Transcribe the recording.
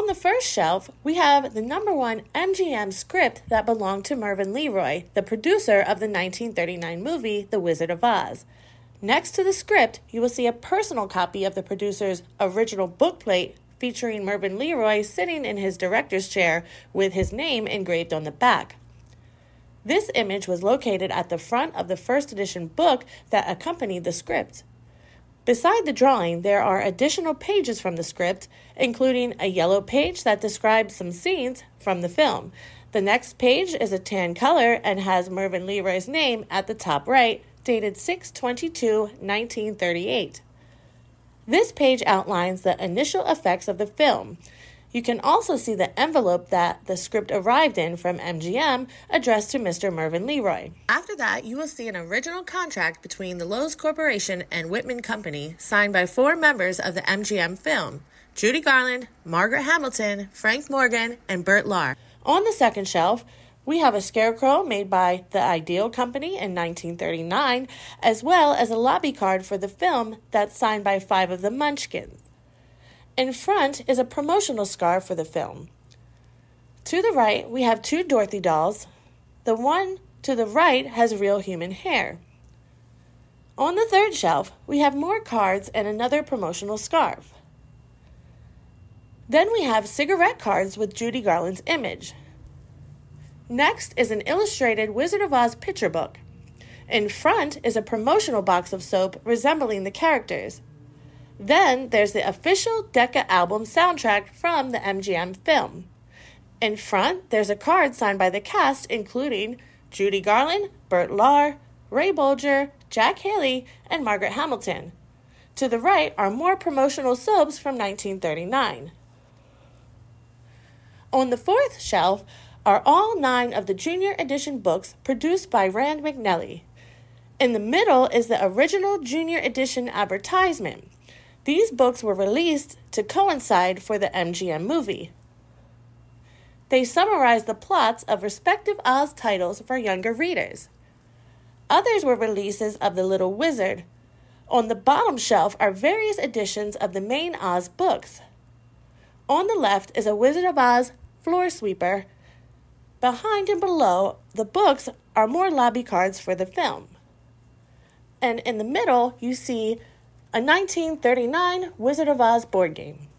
On the first shelf, we have the #1 MGM script that belonged to Mervyn LeRoy, the producer of the 1939 movie The Wizard of Oz. Next to the script, you will see a personal copy of the producer's original bookplate featuring Mervyn LeRoy sitting in his director's chair with his name engraved on the back. This image was located at the front of the first edition book that accompanied the script. Beside the drawing, there are additional pages from the script, including a yellow page that describes some scenes from the film. The next page is a tan color and has Mervyn LeRoy's name at the top right, dated 6/22/1938. This page outlines the initial effects of the film. You can also see the envelope that the script arrived in from MGM addressed to Mr. Mervyn LeRoy. After that, you will see an original contract between the Loews Corporation and Whitman Company signed by 4 members of the MGM film: Judy Garland, Margaret Hamilton, Frank Morgan, and Bert Lahr. On the second shelf, we have a scarecrow made by the Ideal Company in 1939, as well as a lobby card for the film that's signed by 5 of the Munchkins. In front is a promotional scarf for the film. To the right, we have 2 Dorothy dolls. The one to the right has real human hair. On the third shelf, we have more cards and another promotional scarf. Then we have cigarette cards with Judy Garland's image. Next is an illustrated Wizard of Oz picture book. In front is a promotional box of soap resembling the characters. Then there's the official Decca album soundtrack from the MGM film. In front, there's a card signed by the cast, including Judy Garland, Bert Lahr, Ray Bolger, Jack Haley, and Margaret Hamilton. To the right are more promotional soaps from 1939. On the fourth shelf are all 9 of the Junior Edition books produced by Rand McNally. In the middle is the original Junior Edition advertisement. These books were released to coincide for the MGM movie. They summarize the plots of respective Oz titles for younger readers. Others were releases of The Little Wizard. On the bottom shelf are various editions of the main Oz books. On the left is a Wizard of Oz floor sweeper. Behind and below the books are more lobby cards for the film. And in the middle, you see a 1939 Wizard of Oz board game.